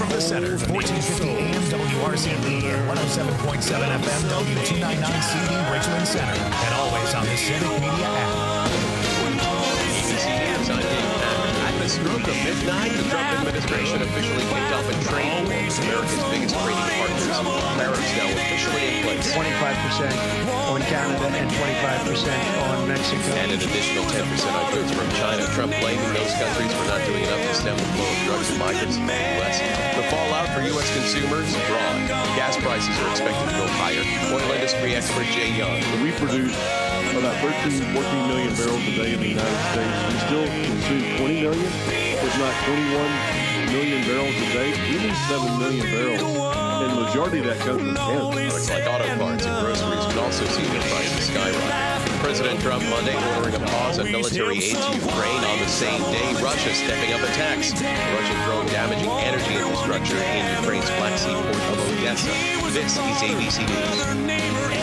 from the center, 1450 AM WRCD and 107.7 FM W299CD Richmond Center, and always on the Civic Media app. ABC News, I'm Dave Packer. At the stroke of midnight, the Trump administration officially kicked off a trade war with America's biggest trading partners. Tariffs now officially in place. 25% on Canada and 25% on Mexico. And an additional 10% on goods from China. Trump blaming those countries for not doing enough to stem the flow of drugs and migrants in the U.S. The fallout for U.S. consumers, broad. Gas prices are expected to go higher. Oil industry expert Jay Young. We produce about 13, 14 million barrels a day in the United States. We still consume 20 million, if not 21 million barrels a day. We need 7 million barrels, and the majority of that comes from Canada. Products like auto parts and groceries could also see their prices skyrocket. President Trump Monday ordering a pause on military aid to Ukraine on the same day. Russia stepping up attacks. Russian drone damaging energy infrastructure in Ukraine's Black Sea port of Odessa. This is ABC News.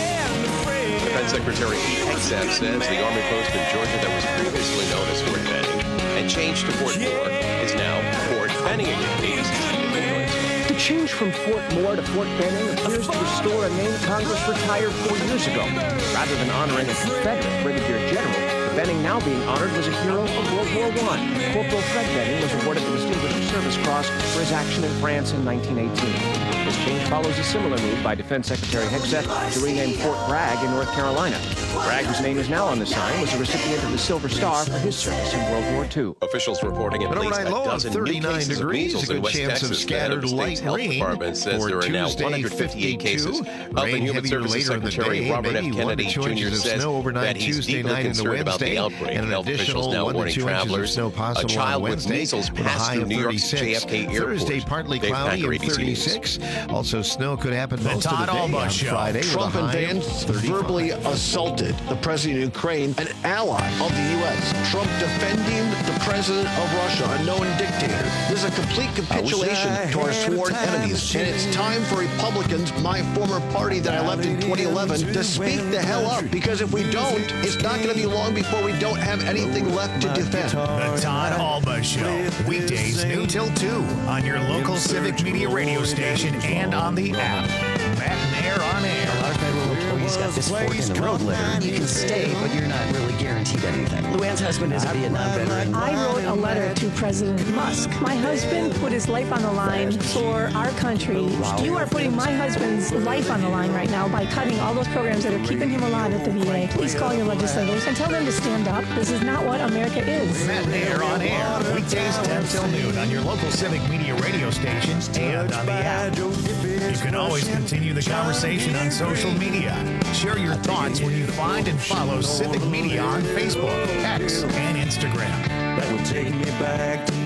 Defense Secretary Pete Hegseth says the Army post in Georgia that was previously known as Fort Benning and changed to Fort Moore is now Fort Benning again. ABC's Stephen Miller. The change from Fort Moore to Fort Benning appears to restore a name Congress retired 4 years ago. Rather than honoring a Confederate brigadier general, the Benning now being honored was a hero of World War I. Corporal Fred Benning was awarded the Distinguished Service Cross for his action in France in 1918. This change follows a similar move by Defense Secretary Hegseth to rename Fort Bragg in North Carolina. Bragg, whose name is now on the sign, was a recipient of the Silver Star for his service in World War II. Officials reporting at least a dozen new cases of measles in West Texas. The head of the state's health department says there are now 158 cases. Health and Human Services Secretary Robert F. Kennedy Jr. says that he's deeply concerned about the outbreak. Health officials now warning travelers. A child with measles passed through New York's JFK Airport. Thursday, partly cloudy and 36. Also, snow could happen most of the day on Friday. Trump and Vance verbally assaulted the president of Ukraine, an ally of the U.S. Trump defending the president of Russia, a known dictator. This is a complete capitulation to our sworn enemies. And it's time for Republicans, my former party that I left in 2011, to speak the hell up. Because if we don't, it's not going to be long before we don't have anything left to defend. The Todd Alba Show. Weekdays noon till 2 on your local Civic Media radio station and on the app. Matt and Air on Air. A lot of federal employees got this fork in the road letter. You can stay, but you're not really guaranteed anything. Luann's husband is a Vietnam veteran. I wrote a letter to President Musk. My husband put his life on the line for our country. You are putting my husband's life on the line right now by cutting all those programs that are keeping him alive at the VA. Please call your legislators and tell them to stand up. This is not what America is. Matt and Air on Air. Weekdays 10 till noon on your local Civic Media radio stations and on the app. You can always continue the conversation on social media. Share your thoughts when you find and follow Civic Media on Facebook, X, and Instagram. That would take me back to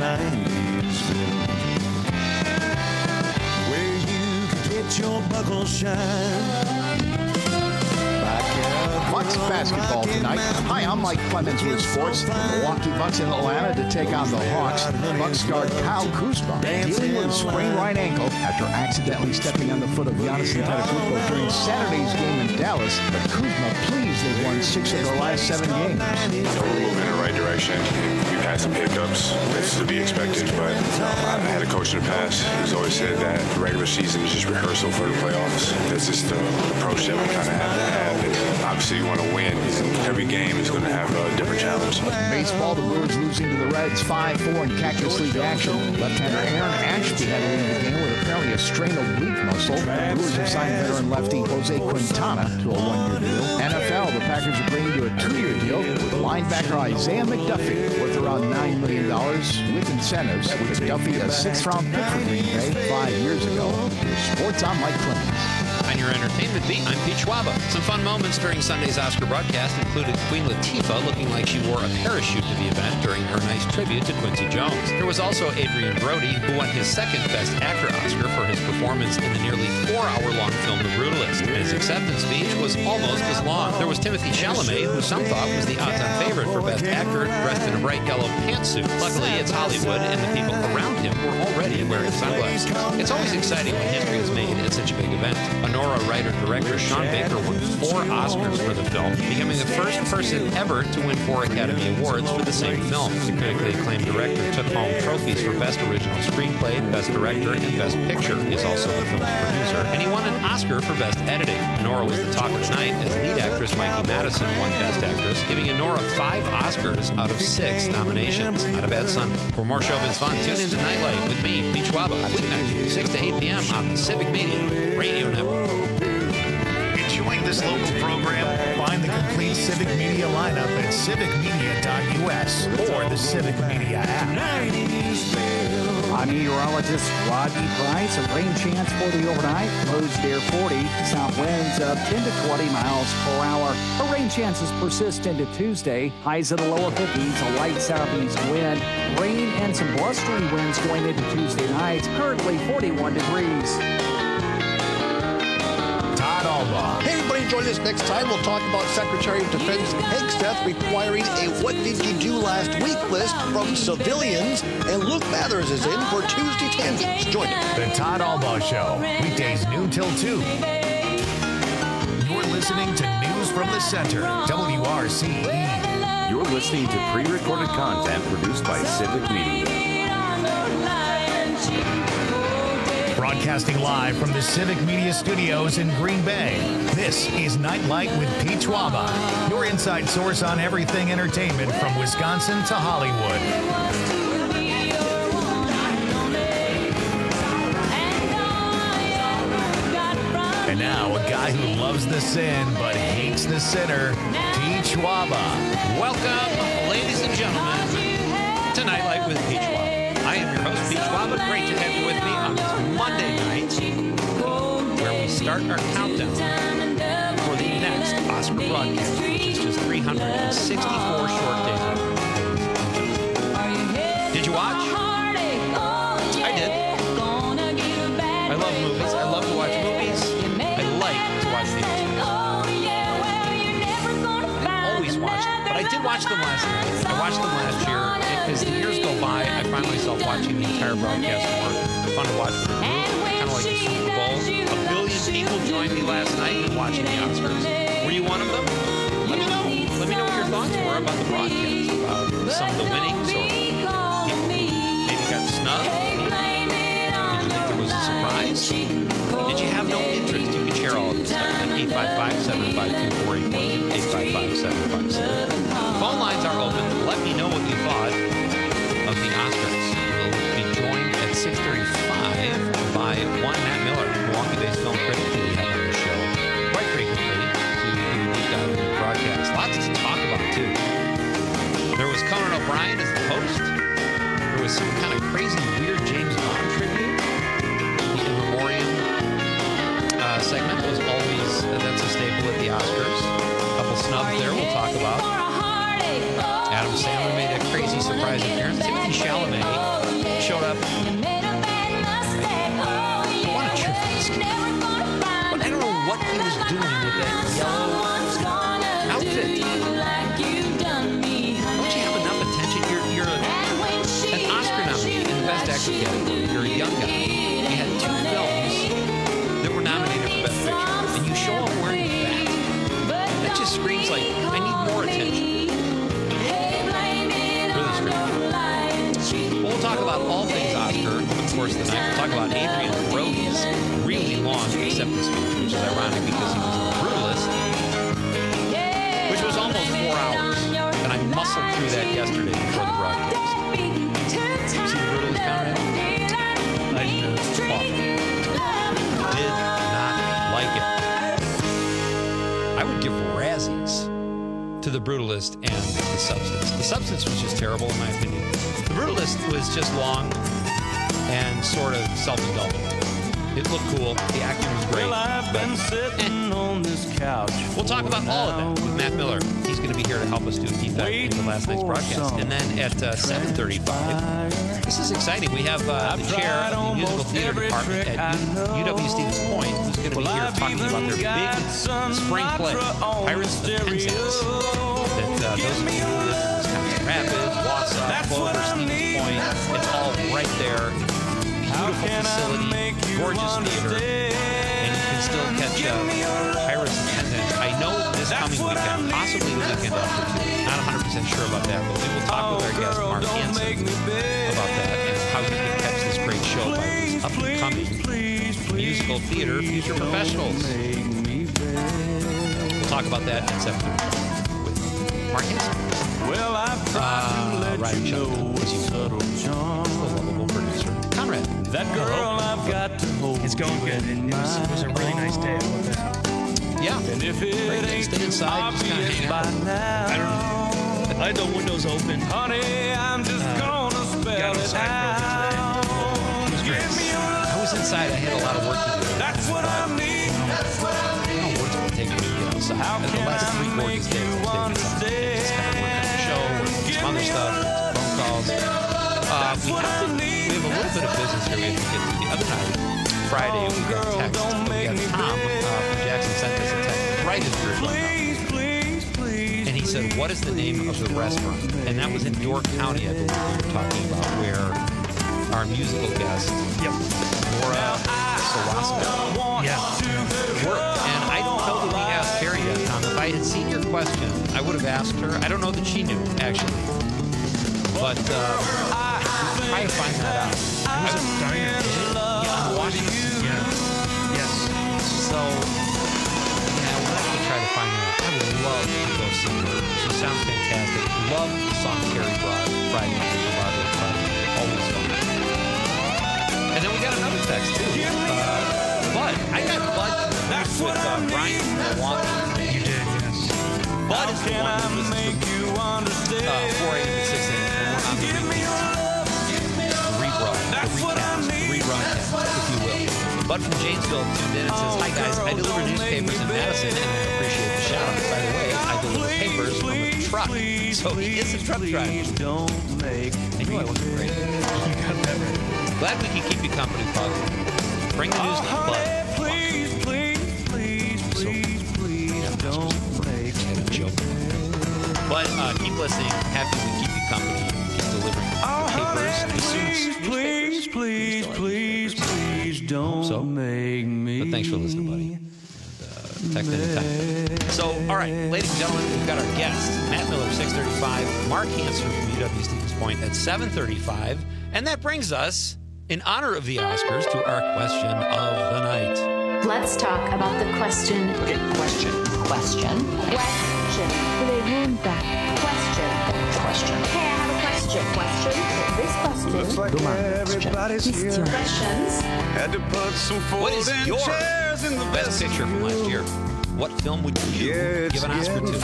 90s, where you could get your buckle shine. Bucks basketball tonight. Hi, I'm Mike Clemens with sports. The Milwaukee Bucks in Atlanta to take on the Hawks. Bucks guard Kyle Kuzma dealing with a sprained right ankle after accidentally stepping on the foot of Giannis Antetokounmpo during Saturday's game in Dallas. But Kuzma pleased they've won 6 of their last 7 games. We're moving in the right direction. We've had some hiccups. It's to be expected, but I've had a coach in the past who's always said that the regular season is just rehearsal for the playoffs. That's just the approach that we kind of have to have. And obviously, you want to win. Every game is going to have a different challenge. Baseball, the Brewers losing to the Reds 5-4 in Cactus League action. Left-hander Aaron Ashby had to leave the game with apparently a strained oblique muscle. The Brewers have signed veteran lefty Jose Quintana to a 1-year deal. NFL, the Packers agreeing to a 2-year deal with linebacker Isaiah McDuffie, worth around $9 million with incentives. McDuffie, a 6th-round pick for Green Bay 5 years ago. Sports, I'm Mike Clemens. On your entertainment beat, I'm Pete Schwaba. Some fun moments during Sunday's Oscar broadcast included Queen Latifah looking like she wore a parachute to the event during her nice tribute to Quincy Jones. There was also Adrian Brody, who won his 2nd Best Actor Oscar for his performance in the nearly 4-hour-long film The Brutalist. His acceptance speech was almost as long. There was Timothy Chalamet, who some thought was the odds-on favorite for Best Actor, dressed in a bright yellow pantsuit. Luckily, it's Hollywood, and the people around him were already wearing sunglasses. It's always exciting when history is made at such a big event. A Nora writer-director Sean Baker won 4 Oscars for the film, becoming the first person ever to win 4 Academy Awards for the same film. The critically acclaimed director took home trophies for Best Original Screenplay, Best Director, and Best Picture. He is also the film's producer, and he won an Oscar for Best Editing. Nora was the talk of the night as lead actress Mikey Madison won Best Actress, giving Nora 5 Oscars out of 6 nominations. Not a bad Sunday. For more showbiz fun, tune in to Nightlight with me, Pete Schwaba, weeknights 6 to 8 p.m. on the Civic Media Radio Network. Enjoying this local program? Find the complete Civic Media lineup at civicmedia.us or the Civic Media app. I'm meteorologist Rodney Price. A rain chance for the overnight. Lows near 40. South winds of 10 to 20 miles per hour. The rain chances persist into Tuesday. Highs in the lower 50s. A light southeast wind. Rain and some blustery winds going into Tuesday night. Currently 41 degrees. Todd Albaugh. Hey, everybody, join us next time. We'll talk about Secretary of Defense Hegseth requiring a What Did You Do Last Week list from civilians. And Luke Mathers is in for Tuesday Tangents. Join us. The Todd Albaugh Show, weekdays noon till 2. You're listening to News from the Center, WRCE. You're listening to pre-recorded content produced by Civic Media. Broadcasting live from the Civic Media Studios in Green Bay, this is Nightlight with Pete Schwaba, your inside source on everything entertainment from Wisconsin to Hollywood. And now, a guy who loves the sin but hates the sinner, Pete Schwaba. Welcome, ladies and gentlemen, to Nightlight with Pete Schwaba. I am your host, Pete Schwaba. Great to have you with me on this Monday night, where we start our countdown for the next Oscar broadcast, which is just 364 short days away. Did you watch? I did. I love movies. I love to watch movies. I like to watch the Oscars. I always watch them, but I did watch them last night. I watched them last year. As the years go by, I find myself watching the entire broadcast more. Fun to watch with a group, kind of like the Super Bowl. 1 billion people joined me last night in watching the Oscars. Were you one of them? Let me know. Let me know what your thoughts were about the broadcast, about some of the winnings, or people who maybe got snubbed. Did you think there was a surprise? Did you have no interest? You can share all of this stuff at 855-752-4840, 855-757. Phone lines are open. Let me know what you thought of the Oscars. We'll be joined at 6:35 by one Matt Miller, Milwaukee-based film critic who we have on the show quite frequently to do a deep dive into the broadcast. Lots to talk about, too. There was Conan O'Brien as the host. There was some kind of crazy, weird James Bond tribute. The In Memoriam segment was always, that's a staple at the Oscars. A couple snubs there we'll talk about. Adam Sandler made a crazy surprise appearance. Timothée Chalamet showed up. I want to cheer for this guy, but I don't know what he was doing with that yellow outfit. Don't you have enough attention? You're an Oscar nominee in the Best Actor category. You're a young guy. You had 2 films that were nominated for Best Picture, and you show up wearing that. That just screams like, I need more attention. We'll talk about all things Oscar, of course, tonight. We'll talk about Adrian Brody's really long acceptance speech, which is ironic because he was in The Brutalist, which was almost 4 hours. And I muscled through that yesterday before the broadcast. You see The Brutalist, Conrad? I did not like it. I would give Razzies to The Brutalist and The Substance. The Substance was just terrible, in my opinion. The Brutalist was just long and sort of self-indulgent. It looked cool. The acting was great. I've been sitting on this couch. We'll talk about all of that with Matt Miller. He's going to be here to help us do a deep dive into last night's broadcast. And then at 7:35, this is exciting. We have the chair of the musical theater department at UW Stevens Point, who's going to be here talking about their big spring play, Pirates of Penzance. That those of you who live in Wisconsin Rapids, Wausau, Clover, Stevens Point, it's all right there. Beautiful facility, gorgeous theater, and you can still catch Pirates attendance. I know this coming weekend, possibly the weekend after too. Not 100% sure about that, but we will talk with our guest Mark Hansen about that and how you can catch this great show by these up-and-coming musical theater future professionals. We'll talk about that at 7:30 with Mark Hansen. Well, I've riding shotgun, as you know, the lovable producer Conrad. That girl I've got to hold. It's going good. It was a really nice day. I love that. Yeah. And if it ain't stay inside, just kind of hang out. I don't know. I had the windows open. Honey, I'm just gonna spell it out. It was great. I was inside. I had a lot of work to do. That's what I need. That's what I need. I don't know what's going to take me outside. And the last 3 gorgeous days I've taken inside. Just kind of working on the show, working on some other stuff, phone calls. We have a little bit of business here we have to get to. The other night, Friday, we got a text. We got Tom from Jackson sent us a text right as we were going out. And he said, what is the name of the restaurant? And that was in Door County, I believe we were talking about, where our musical guest, Laura Sawaska, worked. And I don't know that we asked her yet, Tom. If I had seen your question, I would have asked her. I don't know that she knew, actually. But try to find that out. It was a diner. Yeah, on Washington. Yeah. Yes. So, yeah, we'll have to try to find that out. I would love to go see her. She sounds fantastic. Love the song Carrie brought Friday night to Barbara Friday. Always fun. And then we got another text, too. Bud. I got Bud with Brian from Milwaukee. You did, yes. Bud is the one who listens to 4 a.m. to 6 a.m. on the rebroadcast, if you will. Bud from Janesville tuned in and says, hi guys, I deliver newspapers in Madison and I appreciate the shout out. By the way, I deliver papers from a truck. So he is a truck driver. I knew I wasn't great. You got that right. Glad we can keep you company, Bud. Bring the news to Bud. But keep listening. Happy we keep you company. Keep delivering papers. Please don't make me. But thanks for listening, buddy. Text anytime. So, all right, ladies and gentlemen, we've got our guest, Matt Miller, 6:35. Mark Hansen from UW Stevens Point at 7:35. And that brings us, in honor of the Oscars, to our question of the night. Let's talk about the question. Okay, question. Pregunta. Question. Hey, I have a question. This question. Looks like everybody's here. Questions. Had to put some What is folding your chairs in the best picture from last year? What film would you give an Oscar to?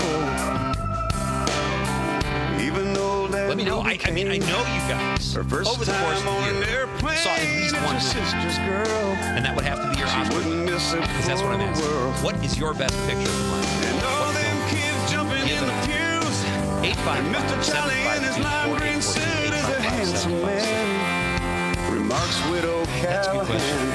Even though that Let me know. I mean, I know you guys over the course of the year saw at least one movie, and that would have to be your Oscar. Because that's what I'm asking. What is your best picture from last year? What film would you give an Oscar? 855-752-4842. Remarks widow Callahan.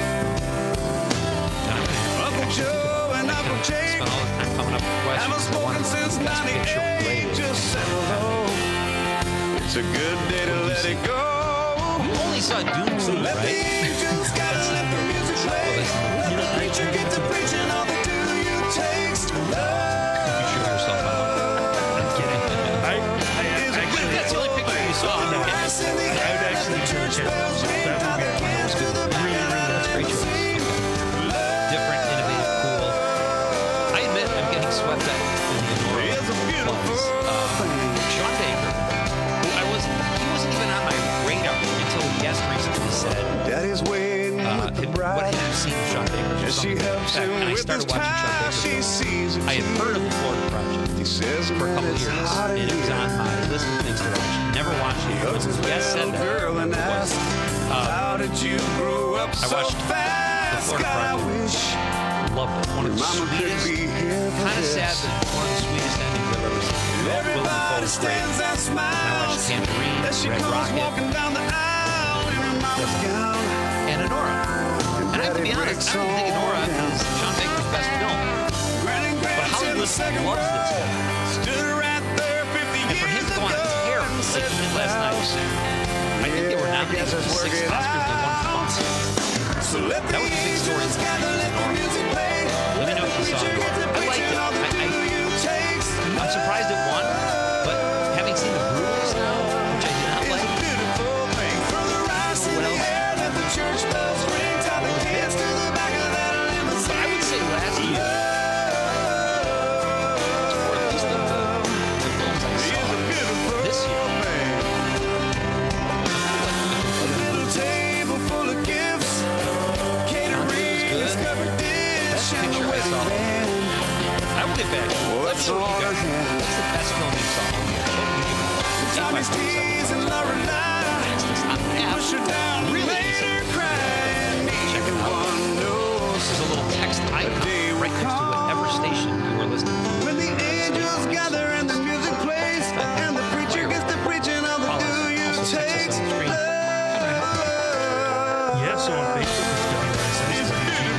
Uncle Joe and Uncle Jake spent all the time coming up with questions. haven't spoken since Best picture 98. related. Just say hello. It's a good day to let it go. You only saw Doom So 2, let the right? angels gotta let the music play. Let the preacher get to preaching all the do you takes to love. You show yourself out. I'm kidding. That's the only picture you saw. I would actually do a channel. That was good. Really, that's great choice. Different, innovative, cool. I admit I'm getting swept up in the Honora ones. Sean Baker, who he wasn't even on my radar until a guest recently said, Daddy's waiting with the bride. what have you seen of Sean Baker? And she helps him And I with started his watching tie. Sean She Baker. sees it. I had heard of the Florida Project He says for a couple of years, hot and in it was here. on my list of things to watch. Never watched it. Hugs his When the guest said little that, girl and asks, how did you grow up I so watched fast? the Florida God, I Project. wish Loved it. One of the Mama could sweetest, be here for kind of this. sad, but one of the sweetest endings I've ever seen. Love Willem Everybody Dafoe's great. stands and And I watched smiles Tangerine, as she Red comes Rocket, walking down the aisle in her mama's gown. and Honora. And I have to be honest, I don't think Honora is Sean Baker's best film. But Hollywood loves this guy. And for him to go on a tear like he did last night, I think they were nominated for 6 Oscars. They won 5. That was the big story. song Norm. I liked it. I'm surprised it won, but having seen the Brutals now, which I did not like. What else? But I would say last year, or at least the films I saw this year. I would give back. Let's show you guys. What's the best film you saw on here? Really easy. Check it out. This is a little text icon right next to whatever station you are listening to. When the angels gather and the music plays and the preacher gets to preaching on the do you takes. Yeah, so on Facebook, it's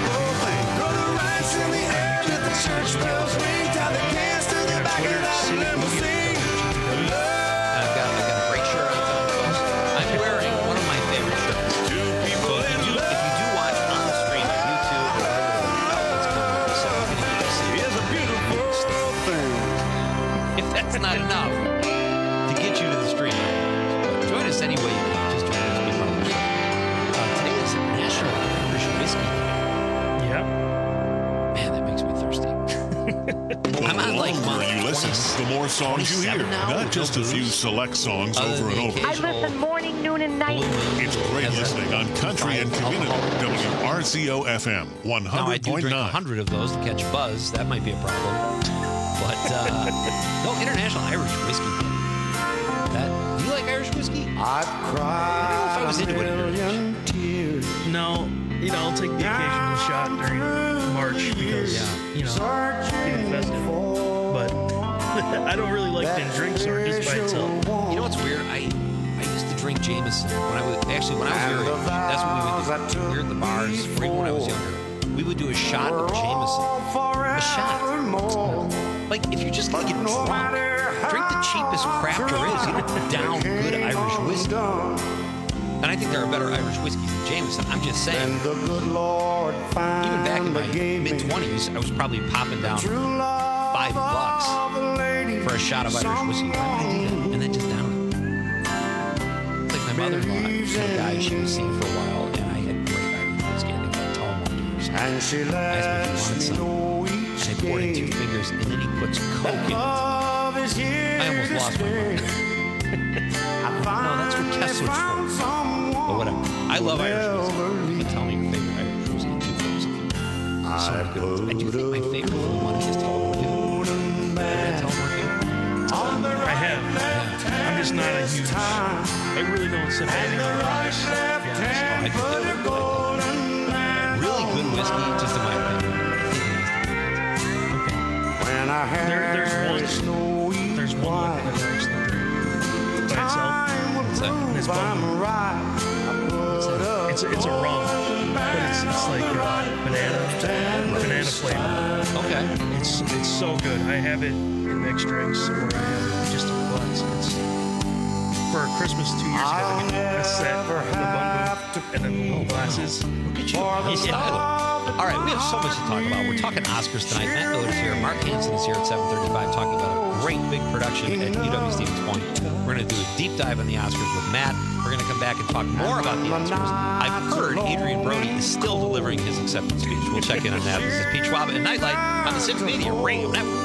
church bells ring, tie the cans to the back of that limousine. I've got a great shirt on. I'm wearing one of my favorite shirts. So if you do watch on the stream on YouTube or whatever it's called, it's a beautiful thing. If that's not enough to get you to the stream, join us any way you can. Just join us. Be part of the show. Today is National Irish Whiskey. Yep. Man, that makes me thirsty. I'm on like the longer you listen, the more songs you hear. Not just a few select songs over and over. I listen morning, noon, and night. It's great listening on Country and Community, WRCO FM 100.9. Now, I do drink 100 of those to catch buzz. That might be a problem. But, no, International Irish Whiskey. Do you like Irish whiskey? I don't know if I was into it. No, I'll take the occasional shot during March because, getting festive. But I don't really like to drink sour just by itself. You know what's weird? I used to drink Jameson when I was very young. That's what we would do. We were at the bars, or even when I was younger. We would do a shot of Jameson. A shot. Like, if you're just going to get drunk, drink the cheapest crap there is. You don't down good Irish whiskey. And I think there are better Irish whiskeys than Jameson. I'm just saying. Even back in my mid-20s, I was probably popping down $5 for a shot of Irish whiskey. Why would I do that? And then just down it. It's like my mother-in-law, a guy she was seeing for a while, and I had great Irish whiskey. I think I told him one. And she asked me if he wanted some. And I poured in 2 fingers, and then he puts Coke in it. I almost lost my mind. No, that's what Kessler's for. But whatever. I love Irish whiskey. You can tell me your favorite Irish whiskey in 2 films if you want. So good ones. I do think my favorite one is Tullamore Dew. Have you had Tullamore Dew? I have. Yeah. I'm just not a huge. I really don't sit back and really good whiskey, just in my opinion. There's one that works by itself. What's that? It's bourbon. It's a rum, but it's like banana flavor. Okay. It's so good. I have it in mixed drinks, or I have it just in glass. It's for Christmas 2 years ago. I got a set of the bumbo and then the little glasses. Look at you. All right, we have so much to talk about. We're talking Oscars tonight. Matt Miller's here. Mark Hansen is here at 7:35 talking about a great big production at UW Stevens Point. We're going to do a deep dive on the Oscars with Matt. We're going to come back and talk more about the Oscars. I've heard Adrian Brody is still delivering his acceptance speech. We'll check in on that. This is Pete Schwab and Nightlight on the Civic Media Radio Network.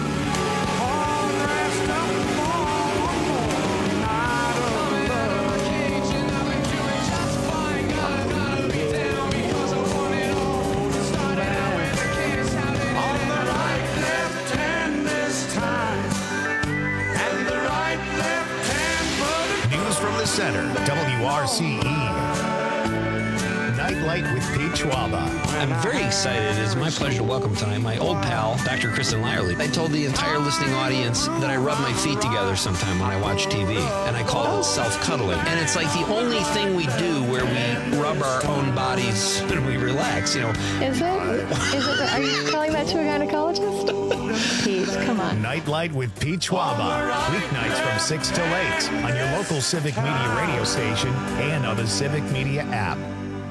Center, WRCE. Nightlight with Pete Schwaba. I'm very excited. It is my pleasure to welcome tonight my old pal, Dr. Kristen Lyerly. I told the entire listening audience that I rub my feet together sometime when I watch TV, and I call it self-cuddling. And it's like the only thing we do where we rub our own bodies and we relax, Is it? Are you calling that to a gynecologist? Pete, come on. Nightlight with Pete Schwaba. Weeknights from 6 till 8 on your local Civic Media radio station and on the Civic Media app.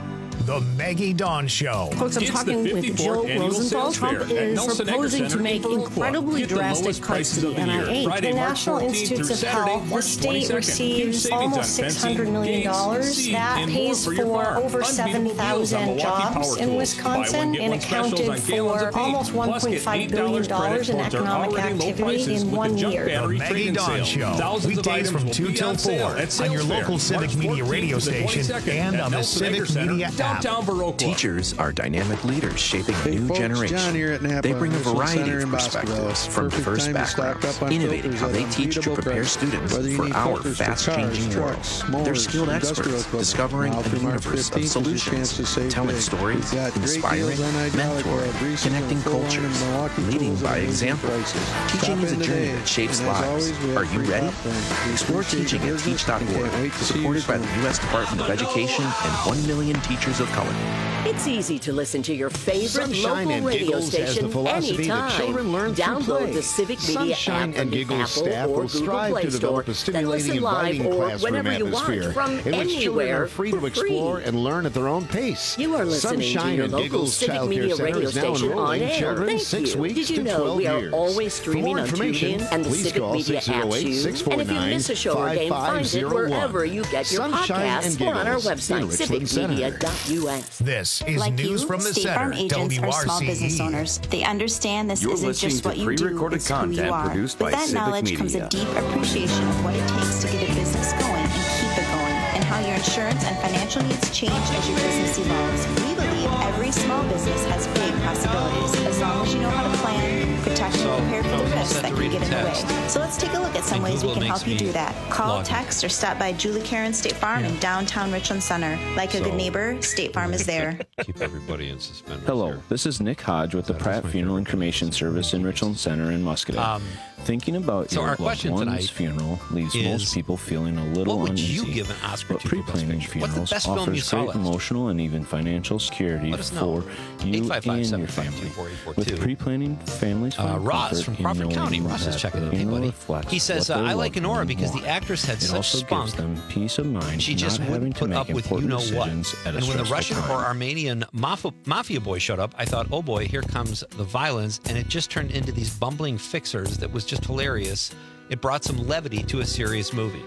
The Maggie Dawn Show. Folks, I'm talking with Jill Rosenthal. Trump is proposing to make incredibly drastic cuts to the NIH. The National Institutes of Health, the state receives almost $600 million. That pays for over 7,000 jobs in Wisconsin and accounted for almost $1.5 billion in economic activity in 1 year. The Maggie Dawn Show. Weekdays from 2 till 4 on your local Civic Media radio station and on the Civic Media app. Teachers are dynamic leaders shaping a new generation. They bring a variety of perspectives from diverse backgrounds, innovating how they teach to prepare students for our fast-changing world. They're skilled experts discovering a universe of solutions, telling stories, inspiring, mentoring, connecting cultures, leading by example. Teaching is a journey that shapes lives. Are you ready? Explore teaching at teach.org, supported by the U.S. Department of Education and 1 million teachers of color. It's easy to listen to your favorite Sunshine local and radio Giggles has the station philosophy that anytime. children learn through Download play. the Civic Media Sunshine app from and the Giggles Apple staff or will Google strive Play to Store. develop a Then stimulating, listen live inviting or classroom whenever you want atmosphere from in which children anywhere are free for to explore free. and learn at their own pace. You are listening Sunshine to your and local Giggles Civic Child Media Care Center radio is now station on enrolling air. children Thank 6 you. weeks Did you to know 12 we are years. always For streaming more on information, TuneIn and the please Civic call Media app too? And if you miss a show or game, find it wherever you get your Sunshine and podcasts or on our Giggles in website, Richland Center. civicmedia.us. This is Like News you, from the State Center, Farm agents are small business WRCE. owners. They understand this You're isn't listening just to what you do, pre-recorded it's who you content are. produced With by that Civic knowledge comes a Media. deep appreciation of what it takes to get a business going and keep it going, and how your insurance and financial needs change as your business evolves. We believe every small business has big possibilities as long as you know how to plan, protect, and prepare for the risks that can get in the way. So let's take a look at some ways we can help you do that. Call, text, or stop by Julie Karen State Farm in downtown Richland Center. Like a good neighbor, State Farm is there. Keep everybody in suspense. Hello, this is Nick Hodge with the Pratt Funeral and Cremation Service in Richland Center in Muscatine. Thinking about so your our loved question one's tonight funeral leaves is, most people feeling a little what would uneasy. you give an Oscar but to for Best pre-planning Picture? What's the funerals best film you offers saw great last? emotional and even financial security Let us know. for you and your family. With pre-planning, families find Ross comfort from in Crawford knowing County. Ross is that checking the in. Hey, funeral buddy. reflects He says, what their I like loved Enora one because the want. actress had It such also spunk. gives them peace of mind, She just not having wouldn't to put make up with important you-know-what. decisions at a And when the stressful Russian time. or Armenian mafia boy showed up, I thought, oh boy, here comes the violence. And it just turned into these bumbling fixers that was just hilarious. It brought some levity to a serious movie.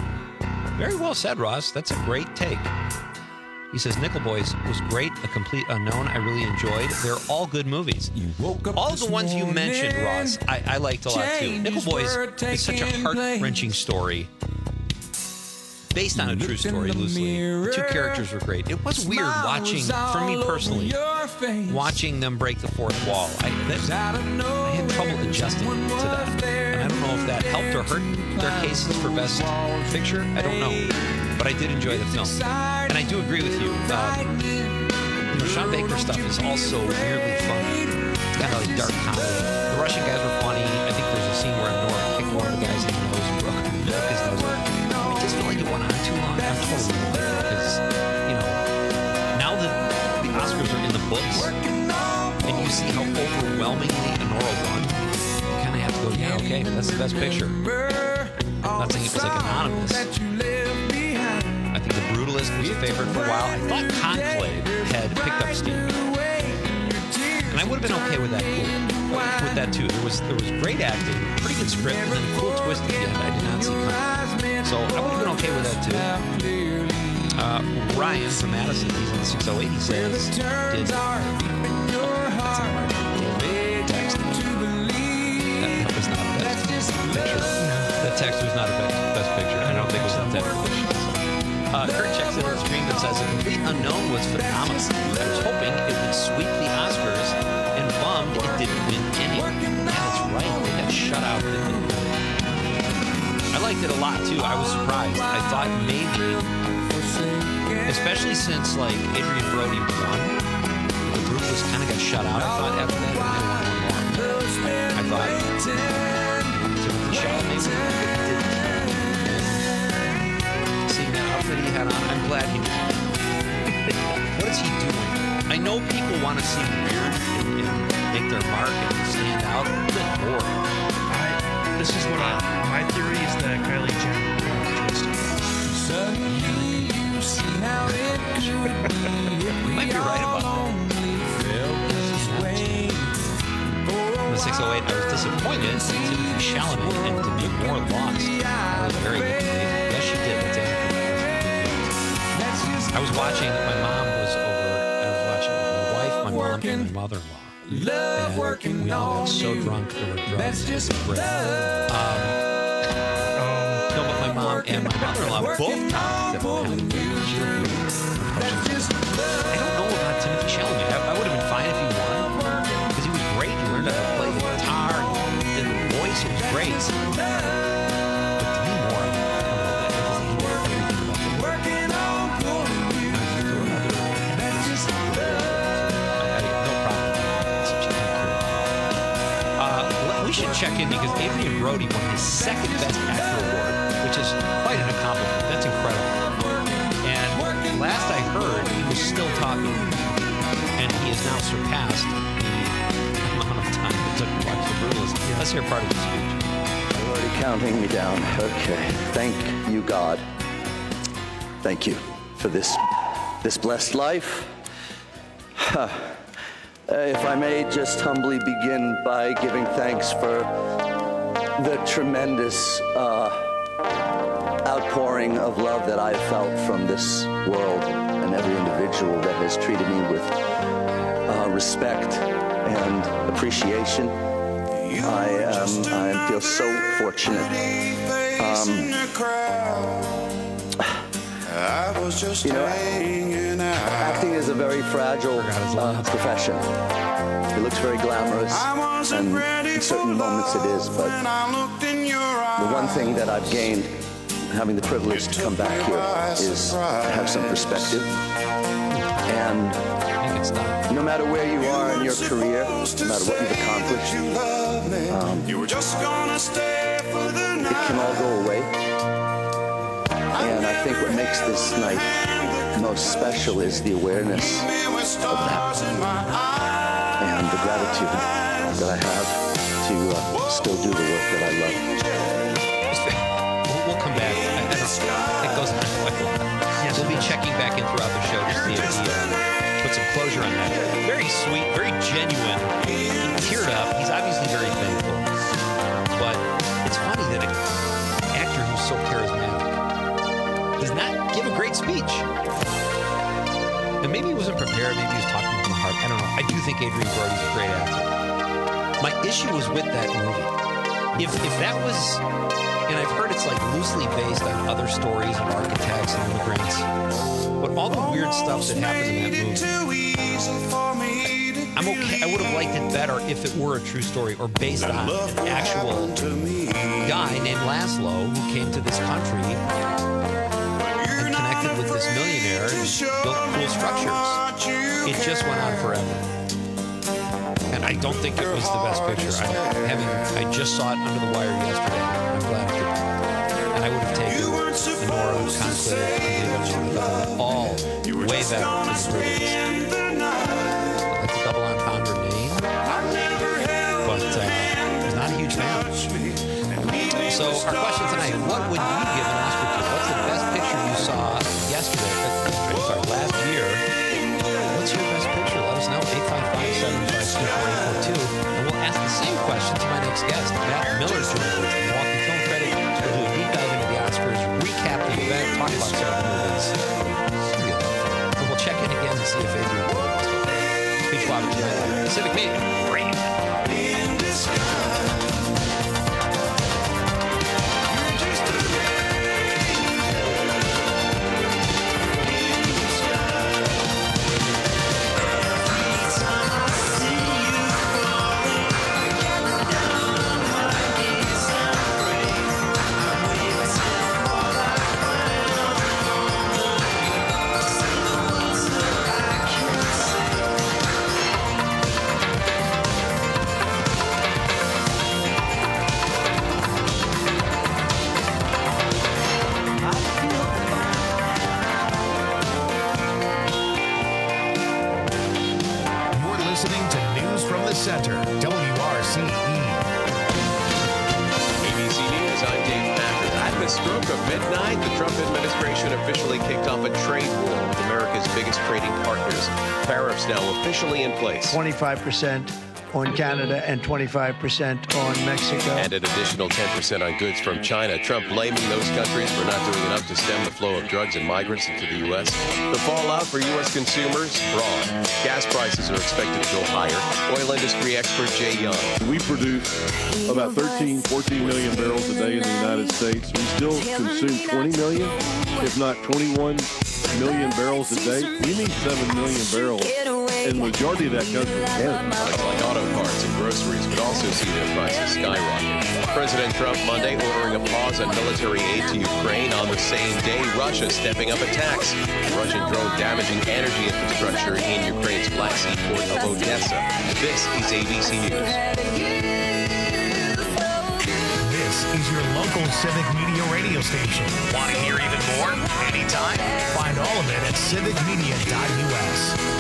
Very well said, Ross. That's a great take. He says, Nickel Boys was great, a complete unknown. I really enjoyed. They're all good movies. All the ones you mentioned, Ross, I liked a lot too. Nickel Boys is such a heart-wrenching story. Based on a true story, loosely. The two characters were great. It was weird watching, for me personally, watching them break the fourth wall. I had trouble adjusting to that. And I don't know if that helped or hurt their cases for Best Picture. I don't know. But I did enjoy the film. And I do agree with you. Sean Baker stuff is also weirdly funny. It's kind of like dark comedy. The Russian guys were funny. I think there's a scene where Nora kicked one of the guys in the nose and broke his nose. I just feel like it went on too long. I'm totally because, now that the Oscars are in the books and you see how overwhelmingly Enora won, you kind of have to go, yeah, okay, that's the Best Picture. I'm not saying it was like anonymous. I think The Brutalist was a favorite for a while. I thought Conclave had picked up steam. And I would have been okay with that too. There was great acting, pretty good script, and then a cool twist at the end I did not see coming. So I would have been okay with that too. Ryan from Madison, he's in the 608, he says, did... That's not right. Text. That was not a best picture. That text was not a best picture. I don't think it was intended for this. Kurt checks in on the screen and says, A Complete Unknown was phenomenal. I was hoping it would sweep the Oscars and bummed it didn't win any. Yeah, that's right. They got shut out. I liked it a lot, too. I was surprised. I thought maybe, especially since, Adrian Brody won, the group was kind of got shut out. I thought after that, it might have won one more. I thought Timothy Chalamet didn't. Seeing that outfit he had on, I'm glad he did. What is he doing? I know people want to seem weird and make their mark and stand out. Good Lord. This is what my theory is that Kylie Jenner twisted. You might be right about that. In the 608, I was disappointed in Timothée Chalamet and Demi Moore lost. That was very good. Yes, she did. That's Anna. I was watching. My mom was over. I was watching with my wife, my mom, and my mother-in-law. And we all got so drunk there were drugs. It was great. No, but my mom and my mother-in-law both times that were having I don't know about Timothée Chalamet. I would have been fine if he won because he was great. He learned how to play the guitar and the voice. It was great. But Demi Moore, I don't know. That doesn't mean everything about him. We should check in because Adrian Brody won his second Best Actor award, which is quite an accomplishment. That's incredible. And last I heard, he was still talking, and he has now surpassed the amount of time it took to watch The Brutalist. Let's hear part of his speech. You're already counting me down. Okay. Thank you, God. Thank you for this blessed life. If I may just humbly begin by giving thanks for the tremendous outpouring of love that I've felt from this world and every individual that has treated me with respect and appreciation. I feel so fortunate. Acting is a very fragile profession. It looks very glamorous, and in certain moments it is, but the one thing that I've gained having the privilege to come back here is to have some perspective. And no matter where you are in your career, no matter what you've accomplished, it can all go away. And I think what makes this night most special is the awareness of that and the gratitude that I have to still do the work that I love. We'll come back. It goes on quite a lot. Yes, we'll be checking back in throughout the show to see if he put some closure on that. Very sweet, very genuine. He teared up. He's obviously very thankful. But it's funny that an actor who's so charismatic does not give a great speech. And maybe he wasn't prepared, maybe he was talking from the heart. I don't know. I do think Adrian Brody's a great actor. My issue was with that movie. If that was, and I've heard it's like loosely based on other stories of architects and immigrants, but all the weird stuff that happened in that movie, I'm okay. I would have liked it better if it were a true story or based on an actual guy named Laszlo who came to this country with this millionaire and built cool structures. It just went on forever. And I don't think it was the best picture. I just saw it under the wire yesterday. I'm glad I did. And I would have taken Nora, Conclave, all way better than the Brutalist. That's a double entendre name. But I was not a huge fan. So our question tonight, what would you give an Oscar to? What's the best picture you saw last year? What's your best picture? Let us know. 855-752-4842. And we'll ask the same question to my next guest, Matt Miller, joins us from Milwaukee Film Credit. We'll do a deep dive into the Oscars, recap the event, talk about some of the movies. And we'll check in again and see if Adrian Brody wants to. Peach Wabba tonight. Pacific Media. Great. the stroke of midnight, the Trump administration officially kicked off a trade war with America's biggest trading partners. Tariffs now officially in place. 25% on Canada and 25% on Mexico. And an additional 10% on goods from China. Trump blaming those countries for not doing enough to stem the flow of drugs and migrants into the U.S. The fallout for U.S. consumers, broad. Gas prices are expected to go higher. Oil industry expert Jay Young. We produce about 13, 14 million barrels a day in the United States. We still consume 20 million, if not 21 million barrels a day. We need 7 million barrels. And the majority of that comes from Canada. Like auto parts and groceries could also see their prices skyrocket. President Trump Monday ordering a pause on military aid to Ukraine on the same day. Russia stepping up attacks. Russian drone damaging energy infrastructure in Ukraine's Black Sea port of Odessa. This is ABC News. This is your local civic media radio station. Want to hear even more? Anytime? Find all of it at civicmedia.us.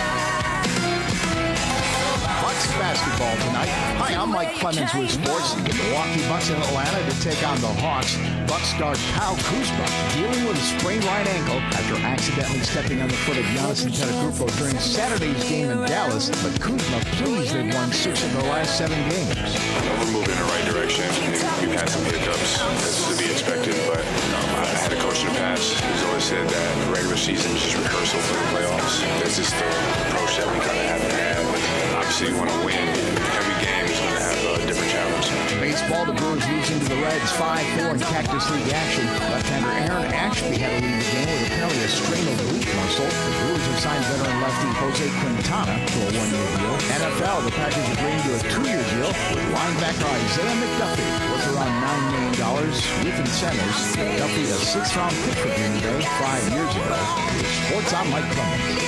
Bucks basketball tonight. Hi, I'm Mike Clemens with sports. The Milwaukee Bucks in Atlanta to take on the Hawks. Bucks star Kyle Kuzma dealing with a sprained right ankle after accidentally stepping on the foot of Giannis Antetokounmpo during Saturday's game in Dallas. But Kuzma pleased they've won 6 of their last 7 games. We're moving in the right direction. We've had some hiccups. That's to be expected, but I had a coach in the past who's always said that the regular season is just rehearsal for the playoffs. That's just the approach that we kind of haven't had. But obviously, you want to win. Every game is going to have a different challenge. Baseball, the Brewers losing to the Reds 5-4 in Cactus League action. Left-hander Aaron Ashby had to leave the game with apparently a strained oblique muscle. The Brewers have signed veteran lefty Jose Quintana to a 1-year deal. NFL, the Packers agreeing to a 2-year deal with linebacker Isaiah McDuffie worth around $9 million with incentives. McDuffie, a 6th-round pick for Green Bay 5 years ago. Sports on Mike Clemens.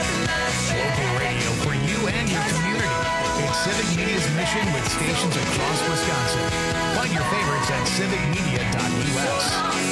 Local radio for you and your community. It's Civic Media's mission with stations across Wisconsin. Find your favorites at civicmedia.us.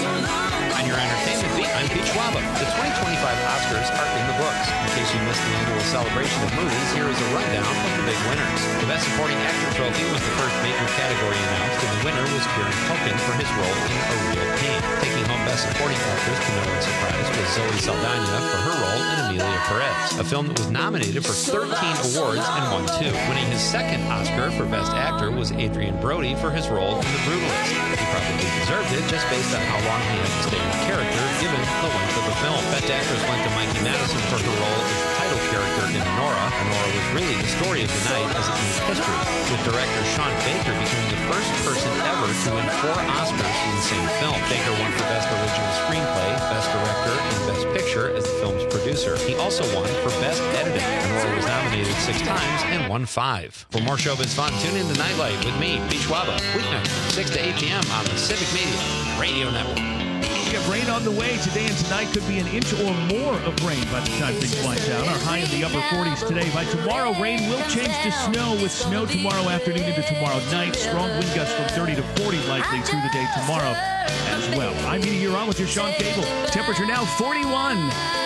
On your entertainment beat, I'm Pete Schwaba. The 2025 Oscars are in the books. In case you missed the annual celebration of movies, here is a rundown of the big winners. The Best Supporting Actor trophy was the first major category announced, and the winner was Kieran Culkin for his role in A Real Pain. Taking home Best Supporting Actress, to no one's surprise, was Zoe Saldana for her role in Emilia Perez, a film that was nominated for 13 awards and won 2. Winning his second Oscar for Best Actor was Adrian Brody for his role in The Brutalist. He probably deserved it just based on how long he had to stay in character, given the length of the film. Best Actress went to Mikey Madison for her role as the title character in Nora. Nora was really the story of the night as it means history, with director Sean Baker becoming the first person ever to win 4 Oscars in the same film. Baker won for Best Original Screenplay, Best Director, and Best Picture as the film's producer. He also won for Best Editing. Nora was nominated 6 times and won 5. For more showbiz fun, tune in to Nightlight with me, Pete Schwaba, weeknight, 6 to 8 p.m. on the Civic Media Radio Network. We have rain on the way. Today and tonight could be an inch or more of rain by the time things wind down. Our high in the upper 40s today. By tomorrow, rain will change to snow, with snow tomorrow afternoon into tomorrow night. Strong wind gusts from 30 to 40 likely through the day tomorrow as well. I'm meteorologist Sean Cable. Temperature now 41.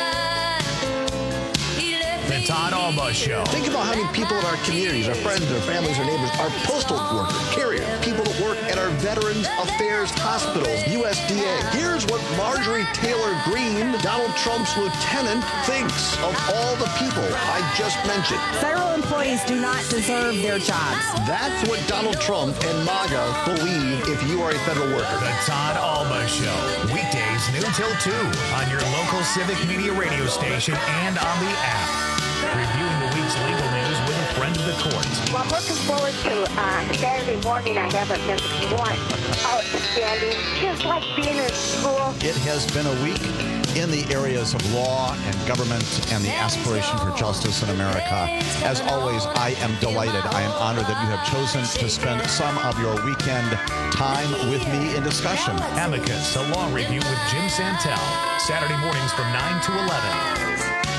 The Todd Alba Show. Think about how many people in our communities, our friends, our families, our neighbors, our postal workers, carriers, people that work at our Veterans Affairs hospitals, USDA. Here's what Marjorie Taylor Greene, Donald Trump's lieutenant, thinks of all the people I just mentioned. Federal employees do not deserve their jobs. That's what Donald Trump and MAGA believe if you are a federal worker. The Todd Alba Show. Weekdays noon till 2 on your local Civic Media radio station and on the app. Reviewing the week's legal news with a friend of the court. Well, I'm looking forward to Saturday morning. I haven't missed one. Outstanding. Just like being in school. It has been a week in the areas of law and government and the aspiration for justice in America. As always, I am delighted. I am honored that you have chosen to spend some of your weekend time with me in discussion. Amicus, a law review with Jim Santel. Saturday mornings from 9 to 11.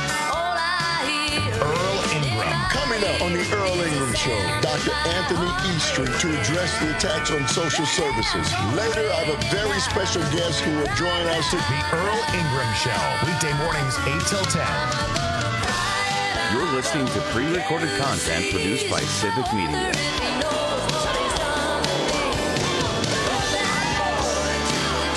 Earl Ingram. Coming up on the Earl Ingram Show, Dr. Anthony Eastry to address the attacks on social services. Later, I have a very special guest who will join us. The Earl Ingram Show, weekday mornings 8 till 10. You're listening to pre-recorded content produced by Civic Media.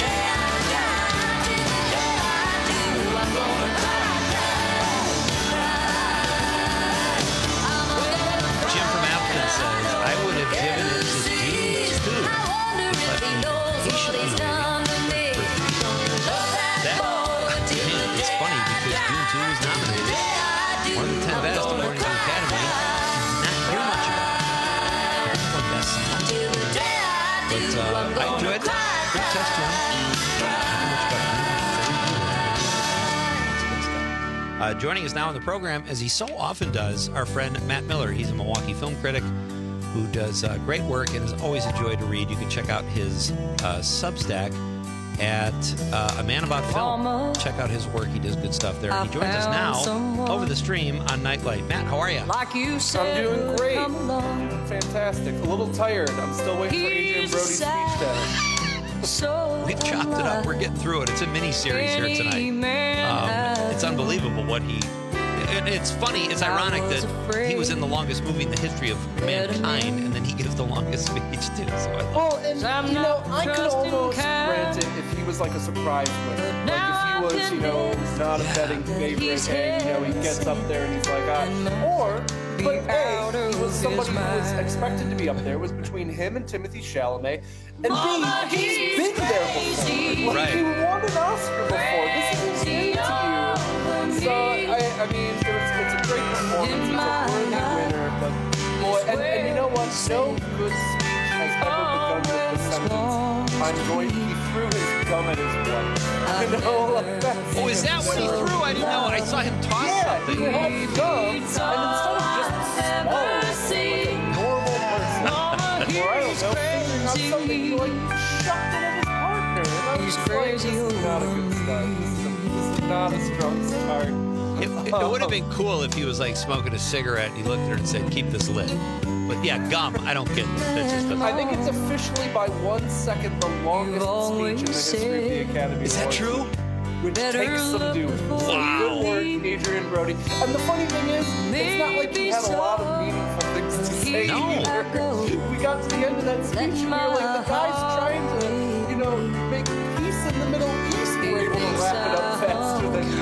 Joining us now on the program, as he so often does, our friend Matt Miller. He's a Milwaukee film critic who does great work and is always a joy to read. You can check out his Substack at A Man About Film. Check out his work. He does good stuff there. And he joins us now over the stream on Nightlight. Matt, how are you? Like you said, I'm doing great. Fantastic. A little tired. I'm still waiting for Adrian Brody's speech to We've chopped it up. We're getting through it. It's a mini-series here tonight. It's unbelievable what he... It's funny, it's ironic that he was in the longest movie in the history of mankind, and then he gives the longest speech, too. So I could almost grant it if he was like a surprise winner. Like if he was, not a betting favorite, and, he gets up there and he's like, but A, he was somebody who was expected to be up there. It was between him and Timothée Chalamet. And B, he's been there before. Like, he won an Oscar before. This is new to you. So, I mean, it's a great performance. He's a worthy winner. But, boy, and you know what? No good speech has ever begun with the sentence, I'm going to be through his gum at his is that what he threw? I didn't know. I saw him toss something. He had gum, and instead of just swallowing like a normal person, or I don't know, figuring out something, he shoved it at his partner. And I was crazy. This is not a good start. This is not a strong start. It would have been cool if he was like smoking a cigarette and he looked at her and said, keep this lit. But yeah, gum, I don't get that. I think it's officially by 1 second the longest speech in the history of the Academy. Is that true? Which takes some due. Wow. Good work, Adrian Brody. And the funny thing is, it's not like he had a lot of meaningful things to say either. We got to the end of that speech and we were like, the guy's trying to, make peace in the Middle East. We were able to wrap it up faster than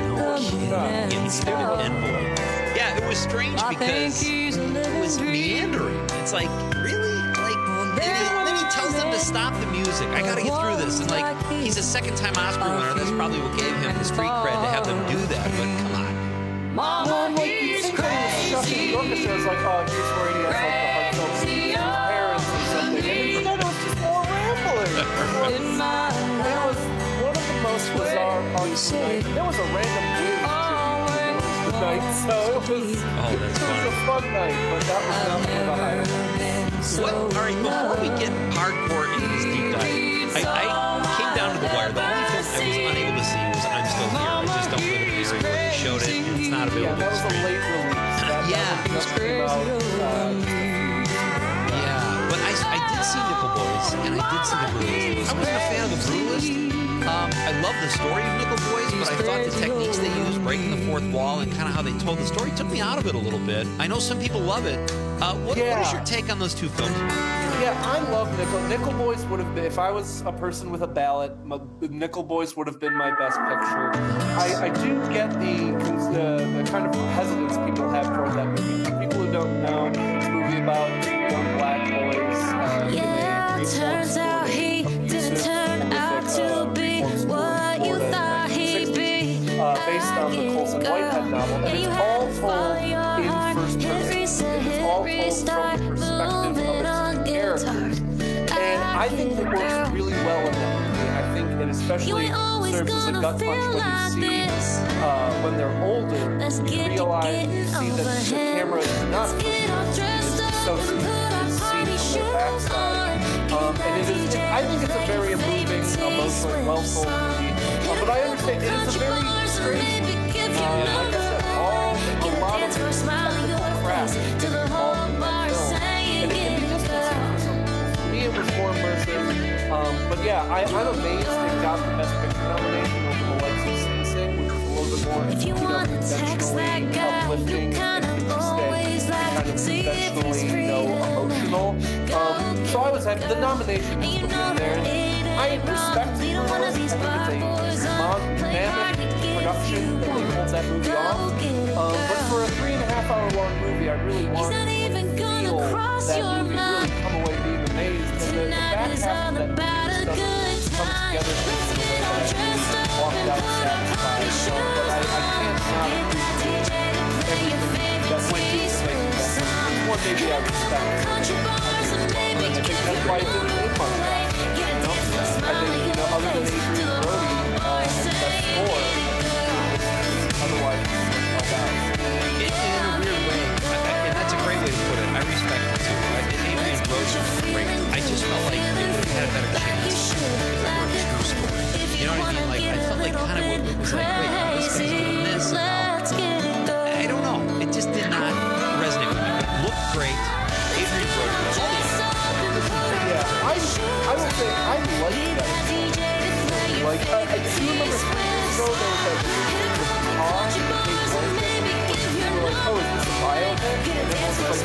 Yeah, it was strange because it was meandering. It's like, really? Then he tells them to stop the music. I got to get through this. And he's a second-time Oscar winner. That's probably what gave him the street cred to have them do that. But come on. Mama, you think that he was shushing the orchestra. It's like, here's where he has the heartfelt speech to his parents or something. And instead it was just more rambling. It was one of the most bizarre parts of the night. There was a random whiz night, so it was a fun night, but that was not one of the highlights. All right, before we get hardcore into this deep dive, I came down to the wire. The only thing I was unable to see was I'm Still Here. I just don't live in the area where they showed it, and it's not available. Yeah, that was a late release. But I did see Nickel Boys, and I did see The Brutalist. I wasn't a fan of The Brutalist. I love the story of Nickel Boys, but I thought the techniques they used, breaking the fourth wall, and kind of how they told the story took me out of it a little bit. I know some people love it. What is your take on those two films? Yeah, I love Nickel. Nickel Boys would have been, if I was a person with a ballot, Nickel Boys would have been my best picture. I do get the kind of hesitance people have toward that movie. For people who don't know, it's a movie about young black boys. Turns out he didn't turn out to be what you thought he'd be. Based on the Colson Whitehead novel, and it's all told in first person. It's all told from the perspective of its characters. And I think it works really well in that movie. I think it especially serves as a gut punch when you see when they're older, you realize, you see that the camera is not associated with the scene from their backside. And I think it's a very moving, emotionally well-told movie. But I understand it is a very strange, like I said, a lot of technical crap involved in that film. And it can be disconcerting. For me, it was more immersive. But yeah, I'm amazed it got the Best Picture nomination over the likes of Sing Sing, which is a little bit more conventionally uplifting and interesting, kind of conventionally, emotional. So I was happy. The nomination was in there. I respect the journalists. I think it's a mammoth production that they pulled that movie off. But for a 3.5-hour long movie, I really wanted to feel that movie, really come away being amazed. And the back half of that movie doesn't come together in a way that I walked out satisfied. But I can't not appreciate everything that went into making that movie. One maybe I respect. I think that's why it didn't win much. I think, other than Adrian Brody and that score, otherwise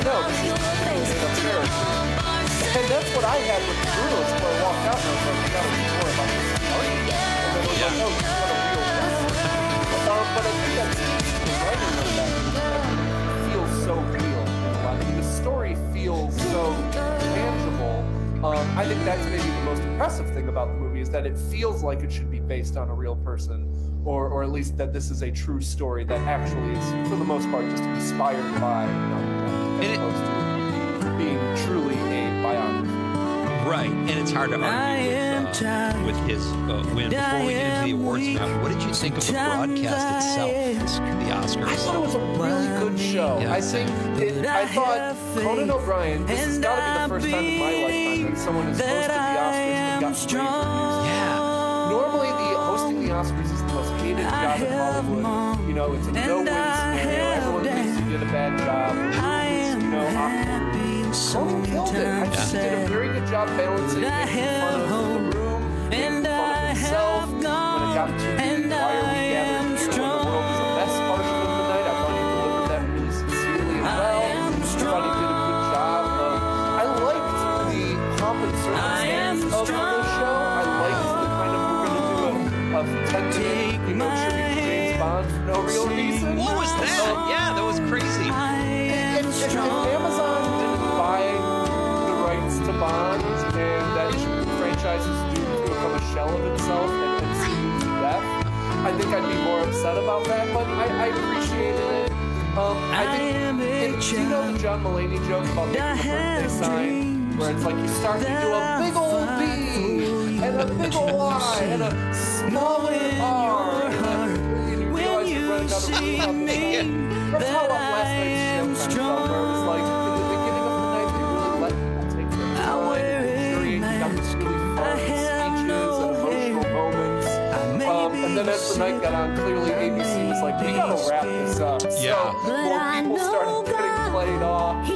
no, this is a character. And that's what I had with the journalist where I walked out and I was like, I gotta read more about this argument. And then it was like, oh, he's got a real person. But I think that's the writing of that feels so real. The story feels so tangible. I think that's maybe the most impressive thing about the movie is that it feels like it should be based on a real person, or at least that this is a true story that actually is, for the most part, just inspired by, as opposed to being truly a biography. Right, and it's hard to argue with his win. Before we get into the awards now, what did you think of the broadcast itself, the Oscars? I thought it was a really good show. Yeah, I thought Conan O'Brien, this has got to be the first time in my lifetime that someone has hosted the Oscars and got rave reviews. Yeah. Normally, hosting the Oscars is the most hated job in Hollywood. You know, it's a no-win scenario. Everyone thinks you did a bad job. Awkward. Conan killed it. I just did a very good job balancing making fun of the room, making fun of himself. When it got to the why are we gathered here when the world is a mess argument of the night, I thought he delivered that really sincerely and well. I thought he did a good job. I liked the pomp and circumstance of the show. I liked the kind of, we're going to do a 10-minute, tribute to James Bond for no real reason. What was that? Yeah, that was crazy. If Amazon didn't buy the rights to Bond and that franchise is doomed to become a shell of itself and see it to death, I think I'd be more upset about that, but I appreciated it. I think, do you know the John Mulaney joke about making a birthday sign where it's like you start to do a big old B and a big old Y and a small R and you realize you're running out of room on the side? That's how last night's show kind of felt, where it was like, in the beginning of the night, they really let people take their time and got these really fun speeches and emotional moments. And then as the night got on, clearly ABC was like, we gotta wrap this up. Yeah. So more people started getting played off.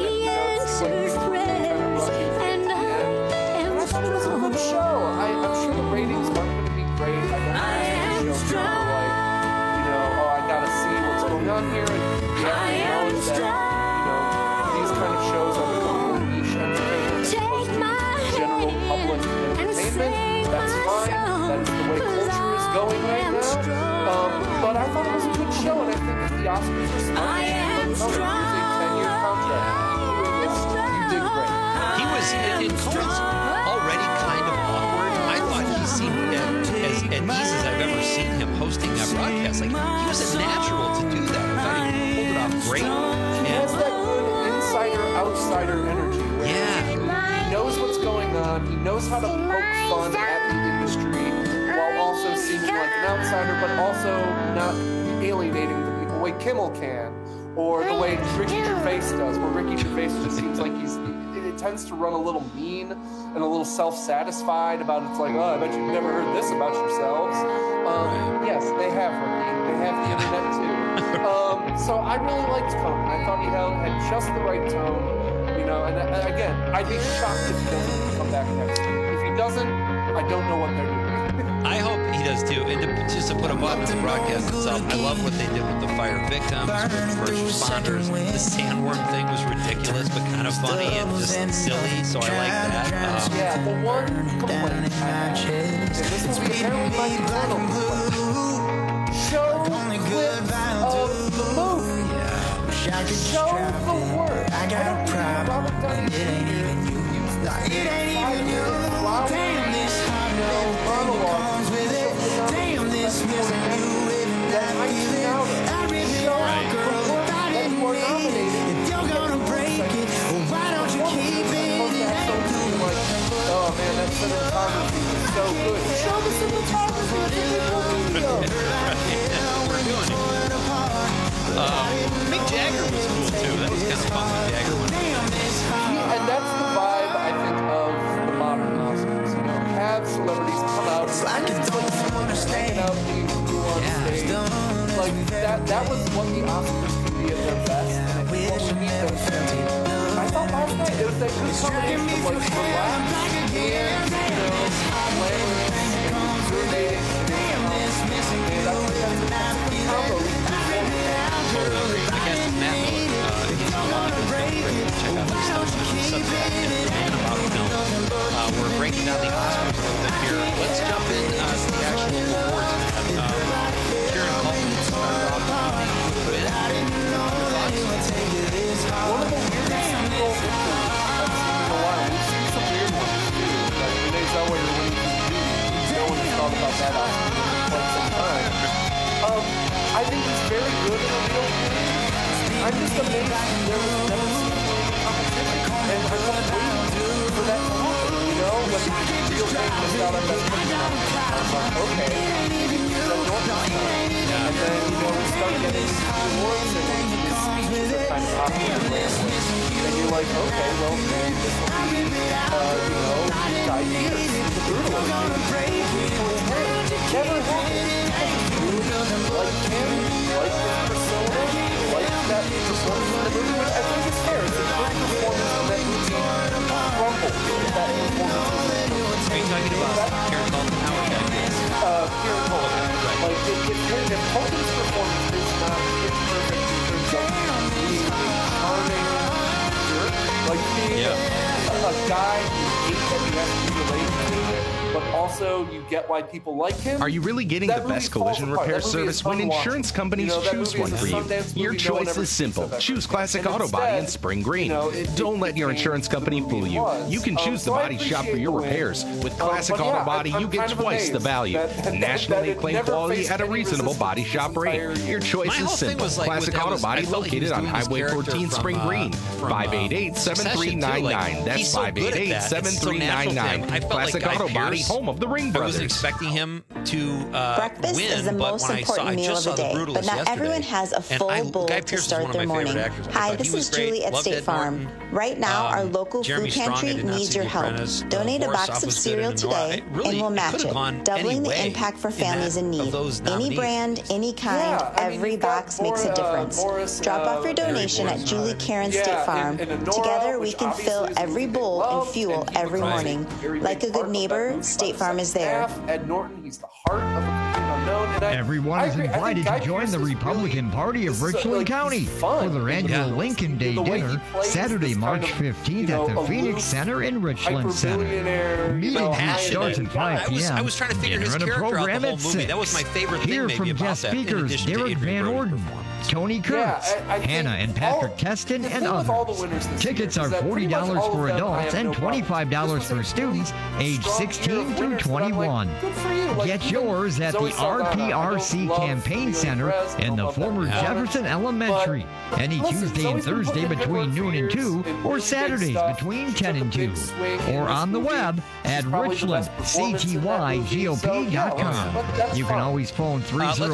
And I thought it was a good show. I'm sure the ratings aren't going to be great. I don't know if the show like, I gotta see what's going on here. And acknowledge that, these kind of shows are becoming niche entertainment as opposed to general public entertainment. That's fine. That's the way culture is going right now. But I thought it was a good show, and I think if the Oscars were smart, here's a 10-year contract. You did great. He was, and Cohen's already kind of awkward. I thought he seemed as at ease as I've ever seen him hosting that broadcast. Like, he was a natural to do that. I thought he pulled it off great. He has that good insider-outsider energy. He knows what's going on. He knows how to poke fun at the industry while also seeming like an outsider, but also not alienating the people the way Kimmel can, or the way Ricky Gervais does, where Ricky Gervais just seems like it tends to run a little mean and a little self-satisfied about it's like, oh, I bet you've never heard this about yourselves. Yes, they have, Ricky. They have the internet too. So I really liked Conan. I thought he had just the right tone. And again, I'd be shocked if he doesn't come back next year. If he doesn't, I don't know what they're doing. I hope he does too. And just to put a button to the broadcast itself, I love what they did with the fire victims, with the first responders. The sandworm thing was ridiculous, but kind of funny and just silly, so I like that. Yeah, the one complaint I have, and this will be apparently my internal complaint, show clips of the movie. Show the work. I don't need Robert Downey Jr. use the 5-minute monologue. Damn, this music that I tune out of. Show the work that you are nominated. If you're gonna break it, why don't you keep it? Oh man, that cinematography is so good. Show the cinematography. We're doing it. Mick Jagger was cool too. That was kind of fun when Jagger went. And that's the vibe, I think, of the modern Oscars. Have celebrities come out and hanging out, being cool on stage. Like that was what the Oscars could be at their best, and I think what we need them to be. I thought last night it was that good combination of like relax and glamorous and exhilarating. And I think that's a combo. I guess Matt Miller, he's no longer with them. Check breaking down the Oscars a little bit here. Let's jump in to the actual awards. Kieran Culkin started off the win. One of the weirdest single victories I've seen in a while. We've seen some weird ones too. Like Renee Zellweger winning MVP. No one has thought about that Oscar for quite some time. I think he's very good in a real game. I'm just amazed there was never seen competition. And I kept waiting for that to happen, you know? When real game was out on Best Picture nomination, I was like, okay, maybe he's a Norton. And then, you know, we start getting these awards and these speeches are kind of popular. And you're like, okay, well, maybe this will be, you know, Guy Pearce, the brutalist. Never happened. Like him, like his persona, like that performance in the movie, which I think is fair. It's a good performance in that movie. Crumbled with that performance. Are you talking about Kieran Culkin? How are you? Kieran Culkin. Like, if Culkin's performance is not pitch perfect in terms of being a charming jerk, like being a guy who hates that you have to relate to, but also you get why people like him. Are you really getting the best collision repair service when insurance companies choose one for you? Your choice is simple. Choose Classic Auto Body in Spring Green. Don't let your insurance company fool you. You can choose the body shop for your repairs. With Classic Auto Body, you get twice the value. Nationally acclaimed quality at a reasonable body shop rate. Your choice is simple. Classic Auto Body located on Highway 14 Spring Green. 588-7399. That's 588-7399. Classic Auto Body, home of the Ring Brothers. I was expecting him to Breakfast win, is the most important meal of the day, but not everyone has a full bowl to start their morning. Hi, this is Julie at State Farm. Right now, our local food pantry needs your help. Donate a box of cereal today, and we'll match it, doubling the impact for families in need. Any brand, any kind, every box makes a difference. Drop off your donation at Julie Karen State Farm. Together, we can fill every bowl and fuel every morning. Like a good neighbor, State Farm is there. Ed Norton, he's the heart of the unknown. Everyone is invited to join the Republican Party of Richland County for their annual Lincoln Day dinner, Saturday, March 15th at the Phoenix Center in Richland Center. Meeting starts at 5 p.m. I was trying to figure his Dinner and a character out program the at whole movie. 6. That was my favorite Hear thing from maybe about guest that, in speakers addition to Derek Adrian Van Brody's Orden, Tony Kurtz, Hannah and Patrick Keston, and others. Tickets are $40 for adults and $25 for students aged 16 through 21. Get yours at the RPRC Campaign Center in the former Jefferson Elementary, any Tuesday and Thursday between noon and 2, or Saturdays between 10 and 2, or on the web at richlandctygop.com. You can always phone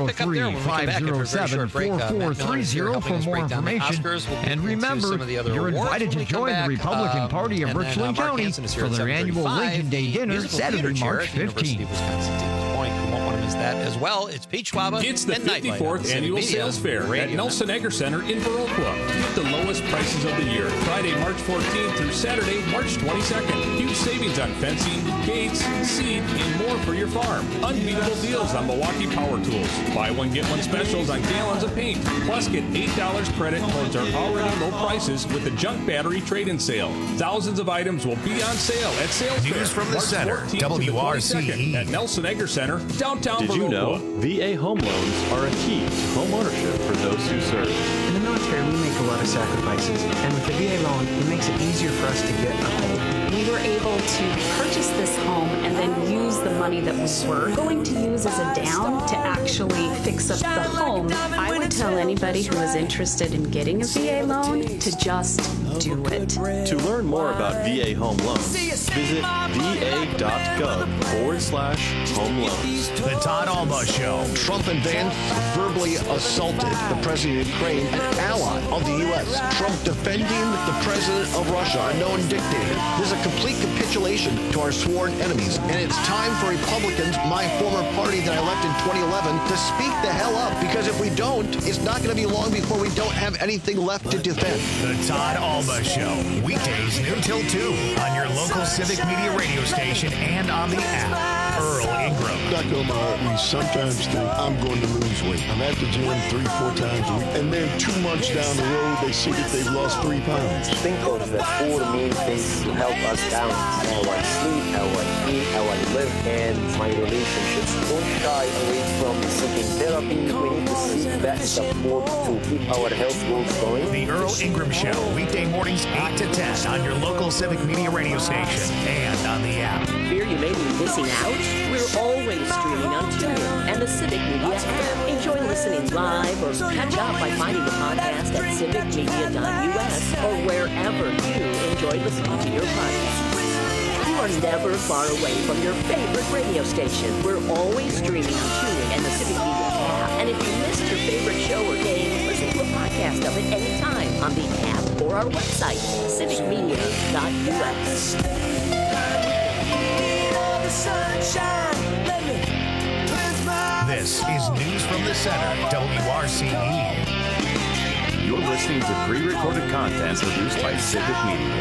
303-507-4430 for more information. And remember, you're invited to join the Republican Party of Richland County for their annual Lincoln Day dinner Saturday, March 15th. You won't want to miss that as well. It's Pete Schwaba. It's the 54th Annual Sales Fair at Nelson Egger Center in Viroqua. Get the lowest prices of the year. Friday, March 14th through Saturday, March 22nd. Huge savings on fencing, gates, seed, and more for your farm. Unbeatable deals on Milwaukee Power Tools. Buy one, get one specials on gallons of paint. Plus, get $8 credit towards our already low prices with the junk battery trade-in sale. Thousands of items will be on sale at Sales Fair. News from the center, WRCE. At Nelson Egger Center, downtown Did you know VA home loans are a key to home ownership for those who serve? In the military, we make a lot of sacrifices, and with the VA loan, it makes it easier for us to get a home. We were able to purchase this home and then use the money that we were going to use as a down to actually fix up the home. I would tell anybody who is interested in getting a VA loan to just do it. To learn more about VA home loans, visit va.gov/home loans. The Todd Alba Show. Trump and Vance verbally assaulted the president of Ukraine, an ally of the U.S. Trump defending the president of Russia, a known dictator. This is a complete capitulation to our sworn enemies. And it's time for Republicans, my former party that I left in 2011, to speak the hell up. Because if we don't, it's not going to be long before we don't have anything left to defend. The Todd Alba Show. Weekdays noon till 2 on your local Civic Media radio station and on the app. Earl Ingram. Dr. Omar, we sometimes think I'm going to lose weight. I'm at the gym 3-4 times a week, and then 2 months down the road, they see that they've lost 3 pounds. Think of the 4 main things to help us balance how I sleep, how I eat, how I live, and my relationships. Don't shy away from seeking therapy. We need to seek that support to keep our health goals going. The Earl Ingram Show, weekday mornings 8 to 10 on your local Civic Media radio station and on the app. Fear you may be missing out? We're always streaming on TuneIn and the Civic Media app. Enjoy listening live or catch up by finding the podcast at civicmedia.us or wherever you enjoy listening to your podcast. You are never far away from your favorite radio station. We're always streaming on TuneIn and the Civic Media app. And if you missed your favorite show or game, listen to a podcast of it anytime on the app or our website, civicmedia.us. This is News from the Center, WRCE. You're listening to pre-recorded content produced by Civic Media.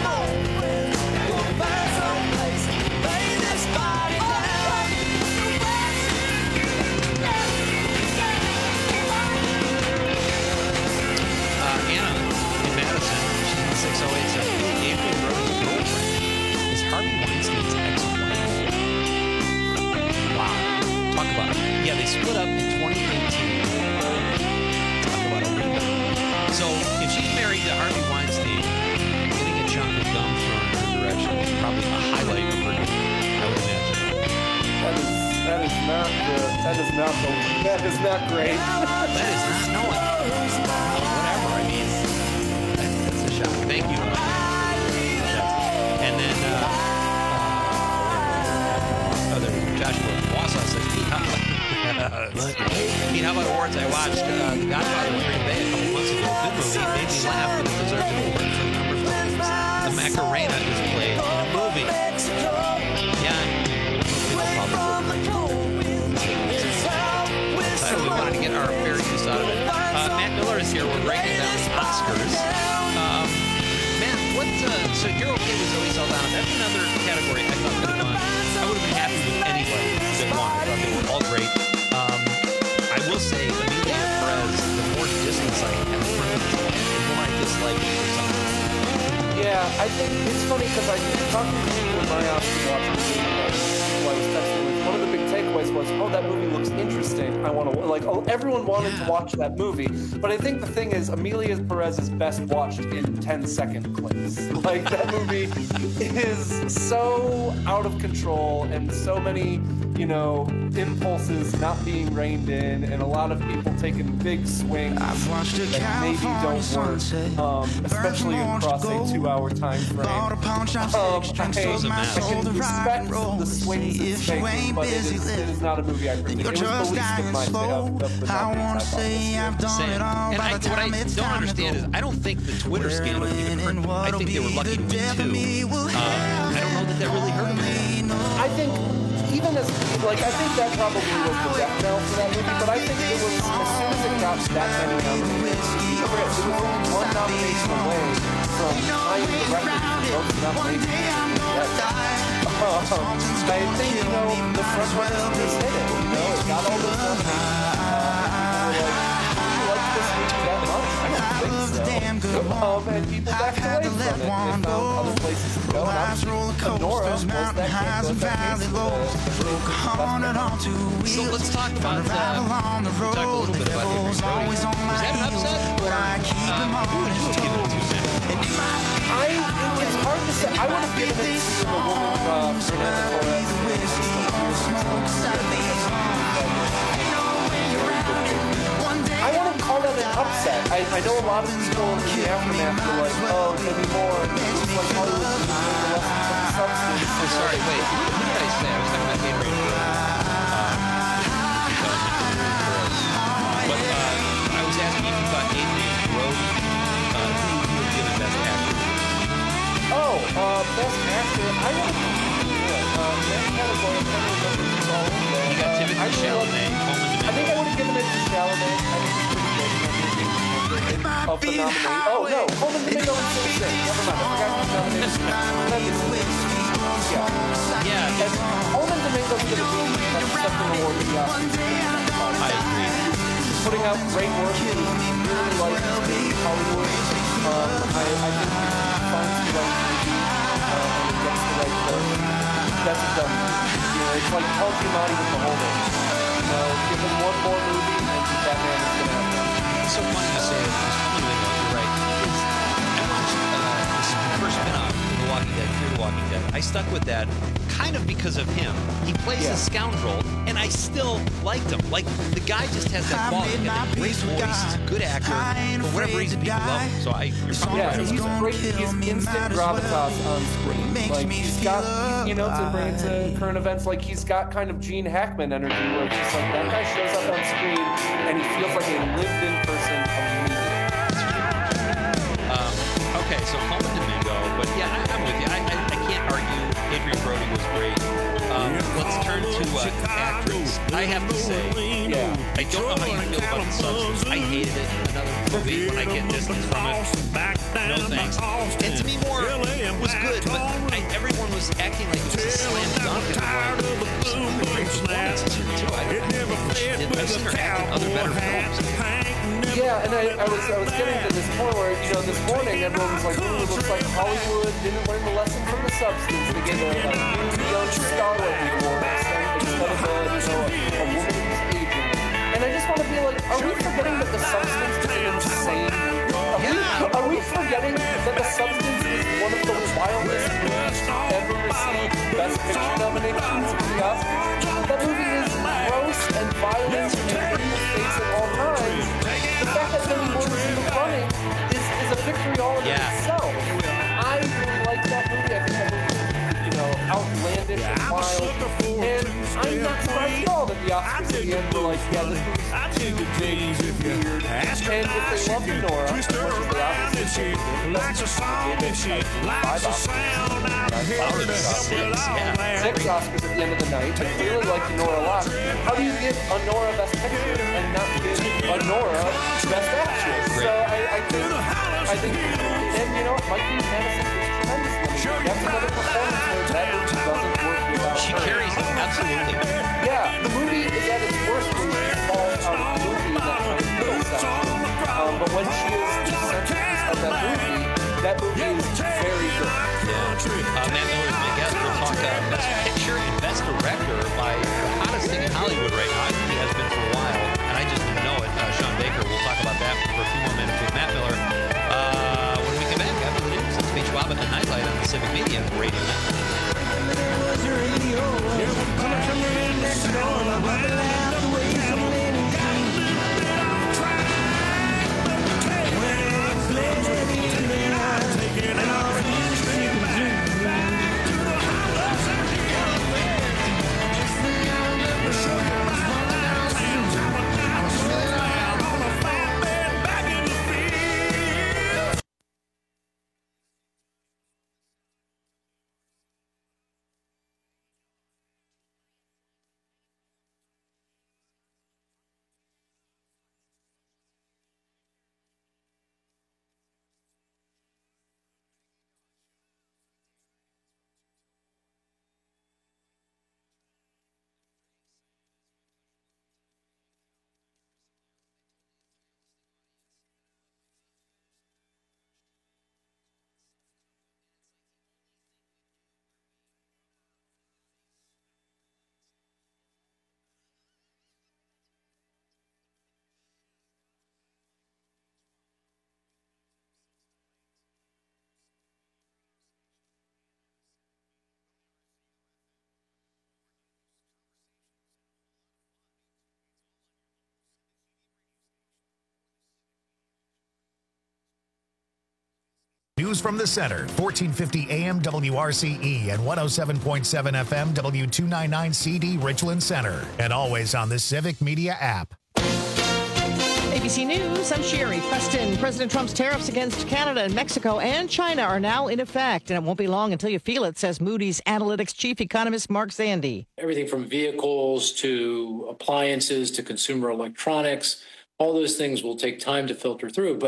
Anna in Madison, she's in 608, says, Adrian Brody's girlfriend is Harvey Weinstein's ex-wife. Wow. Talk about it. Yeah, they split up in 2018. Talk about a rebound. So, if she's married to Harvey Weinstein, getting a chunk of gum thrown in her direction is probably a highlight of her day, I would imagine. That is not great. That is not knowing. Whatever, I mean, that's a shock. Thank you. And then, Joshua Wausau says, Pete, how about awards? I watched The Godfather in Green Bay a couple months ago. Good movie. Made me laugh, but it deserves an award for the number of times the Macarena is played in a movie. Yeah. We wanted to get our fair use out of it. Matt Miller is here. We're breaking down the Oscars. Matt, so you're okay with Zoe Saldana? That's another category I thought could have gone. I would have been happy with anybody that won. I thought they were all great. I will say, Emilia Perez, the more distance I have from it, the more I dislike it for something. Yeah, I think it's funny because I talked to people in my house who watched the movie. I was texting with one of the big takeaways was, that movie looks interesting. I want to, everyone wanted to watch that movie. But I think the thing is, Emilia Perez is best watched in 10-second clips. That movie is so out of control and so many, impulses not being reined in and a lot of people taking big swings that maybe don't work, especially across a 2-hour time frame. I can respect the swings it's taking, but it is not a movie I recommend. It was the least of my And what I don't understand is, I don't think the Twitter scandal even hurt them. I think they were lucky to win 2. I don't know that really hurt them. I think even as, I think that probably was the death knell for that movie, but I think it was, as soon as it got that many nominations, it was only 1 nomination away from tying the record for most nominations. I think, the front runner just hit it, it got all those nominations. This movie that much? I don't think so. And people backed away from it. They found other places to go. And obviously, Nora was that So let's talk about talk a little bit about Adrian Brody. Was that an upset? Or who would you have given it to, Sam? It's hard to say. I would have given it to the woman Fernanda Torres. I wouldn't call that an upset. I know a lot of people in the aftermath were like, maybe more. It's like Hollywood is less of the substance. Oh, sorry, wait. What did I say? I was talking about Adrian Brody. But I was asking if you thought Adrian Brody, who would you have given Best Actor? Best Actor, I would have You got Timothée Chalamet, I think I would have given it to Chalamet. I think he's pretty good. Of the nominee. Oh, no. Coleman Domingo and Sing Sing. Never mind. I forgot his nomination. Yeah. And Holman Domingo's going to be accepting award for the Oscars. I agree. He's putting out great work. He really likes Hollywood. I think he finds the right movie and gets the right film. That's done. It's like Paul Giamatti with the Holman. Give him one more movie and Batman is going to have done. It's so funny to say that you're right. I watched this first spin-off of The Walking Dead, Fear the Walking Dead. I stuck with that kind of because of him. He plays a scoundrel, and I still liked him. Like, the guy just has that quality. He has a great voice, he's a good actor. For whatever reason, people love him. So you're probably right. He's great. He's instant gravitas on screen. Like, he's got, to bring it to current events, like, he's got kind of Gene Hackman energy, where it's just like, that guy shows up on screen, and he feels like a lived-in person immediately. Okay, so Holman Domingo, but yeah, I'm with you. I can't argue. Adrian Brody was great. Let's turn to actress. I have to say, I don't know how you feel about The Substance. I hated it. Another movie when I get distance from it. No thanks. And to me, more was good, but everyone was acting like it was a slam dunk. Great performances here too. I've seen her act in other better films. Yeah, and I was getting to this point where, this morning everyone was like, ooh, it looks like Hollywood didn't learn the lesson from The Substance. They gave a new young Scarlet Award instead of a woman who's aging. And I just want to be like, are we forgetting that The Substance is insane? Are we forgetting that The Substance is one of the wildest movies to ever receive Best Picture nominations at the Oscars? That movie is gross and violent and in the face at all times. The fact that Demi Moore is in the running is a victory all in itself. I really like that movie. I think that movie is, outlandish and wild. And I'm not surprised at all that the Oscars at the end were like, this movie's too big, too weird. And if they love Nora, as much as they obviously do, let's just give it 5 Oscars. 6 Oscars at the end of the night. I really like Nora a lot. How do you give a Nora Best Picture and not give a Nora Best Actress? So I think, and Mikey Madison is tremendous. That's another performance where that movie doesn't work without She her. carries it, absolutely. Yeah, the movie is at its worst when she falls out of the movie in that kind of middle section. But when she is the centerpiece of that movie is very good. Matt Miller is my guest. We'll talk Best Picture and Best Director by the hottest thing in Hollywood right now. He has been for a while, and I just didn't know it. Sean Baker. We'll talk about that for a few more minutes with Matt Miller. When we come back after the news, it's Beach Bob at the Nightlight on the Civic Media Radio Network. News from the Center, 1450 AM WRCE and 107.7 FM W299 CD Richland Center, and always on the Civic Media app. ABC News, I'm Sherry Preston. President Trump's tariffs against Canada and Mexico and China are now in effect, and it won't be long until you feel it, says Moody's Analytics chief economist Mark Zandi. Everything from vehicles to appliances to consumer electronics, all those things will take time to filter through. But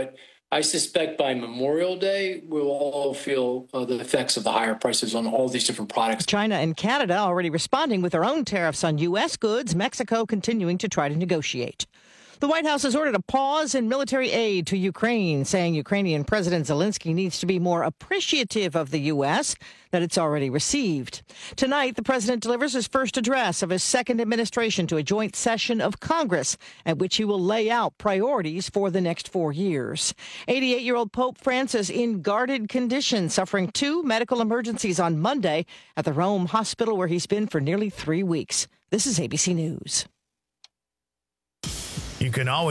I suspect by Memorial Day, we'll all feel the effects of the higher prices on all these different products. China and Canada already responding with their own tariffs on U.S. goods, Mexico continuing to try to negotiate. The White House has ordered a pause in military aid to Ukraine, saying Ukrainian President Zelensky needs to be more appreciative of the U.S. that it's already received. Tonight, the president delivers his first address of his second administration to a joint session of Congress, at which he will lay out priorities for the next 4 years. 88-year-old Pope Francis in guarded condition, suffering 2 medical emergencies on Monday at the Rome hospital where he's been for nearly 3 weeks. This is ABC News. You can always